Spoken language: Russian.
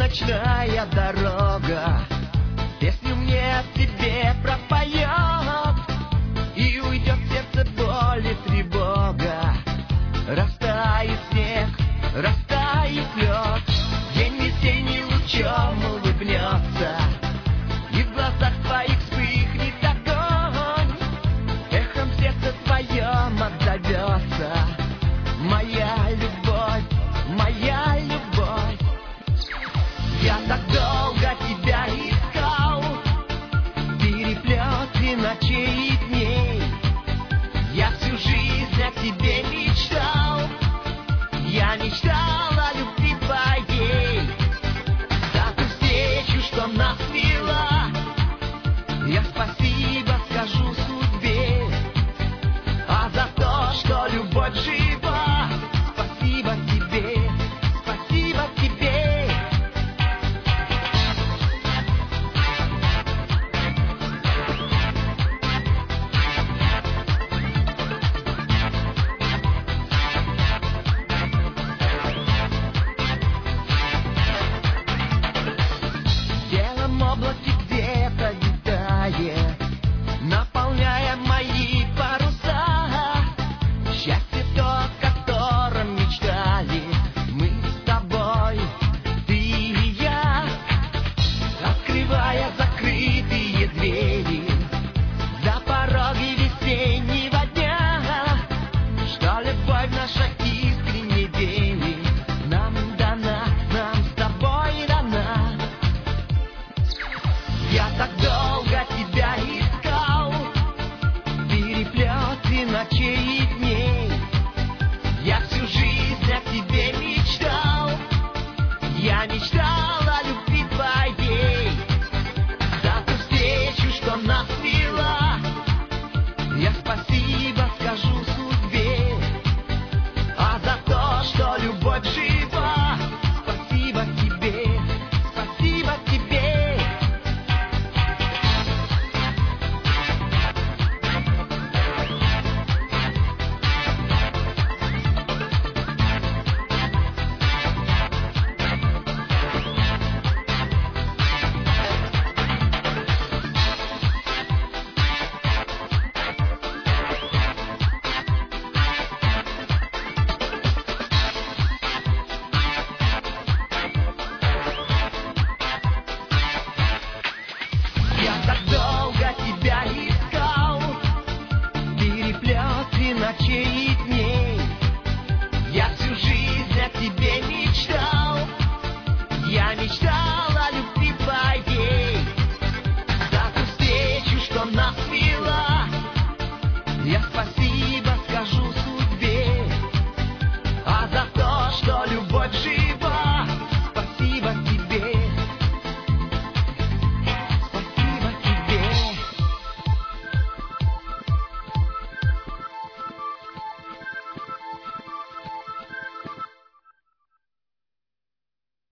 ночная дорога песню мне о тебе пропоет, и уйдет в сердце боль и тревога. Растает снег, растает лед, день весенний лучом улыбнется, и в глазах твоих вспыхнет огонь, эхом сердце твоем отзовется. Моя любовь, моя любовь. Я так долго тебя искал, переплеты ночей и дней. Я всю жизнь о тебе мечтал, я мечтал.